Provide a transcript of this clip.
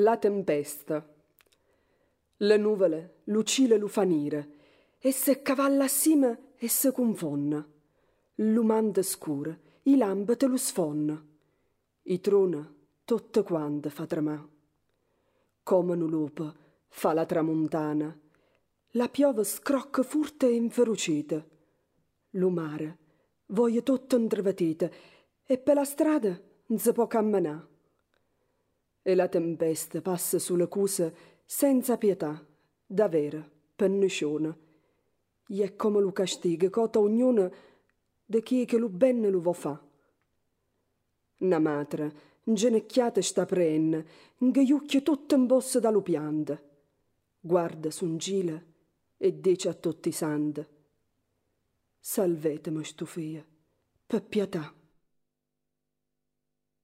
La tempesta. Le nuvole, lu cielo lu fanire, e se cavalla assima e se confonna. L'umanda scura, i lampate lu sfonna. I trona, tutte quante fa tremà. Come nu lupo fa la tramuntana. La piove scrocca furta e inferocita. Lu mare voglio tutto intravetita e per la strada non si può camminare. E la tempesta passa sulle cose senza pietà, davvero, penniscione. E è come lo castigo cota ognuno di chi che lo bene lo vuol fa. Una madre, ingenecchiata sta prenne, inghiucchia tutto in bossa dallo piante. Guarda sun gile e dice a tutti i santi: salvetemi sto figlio, per pietà.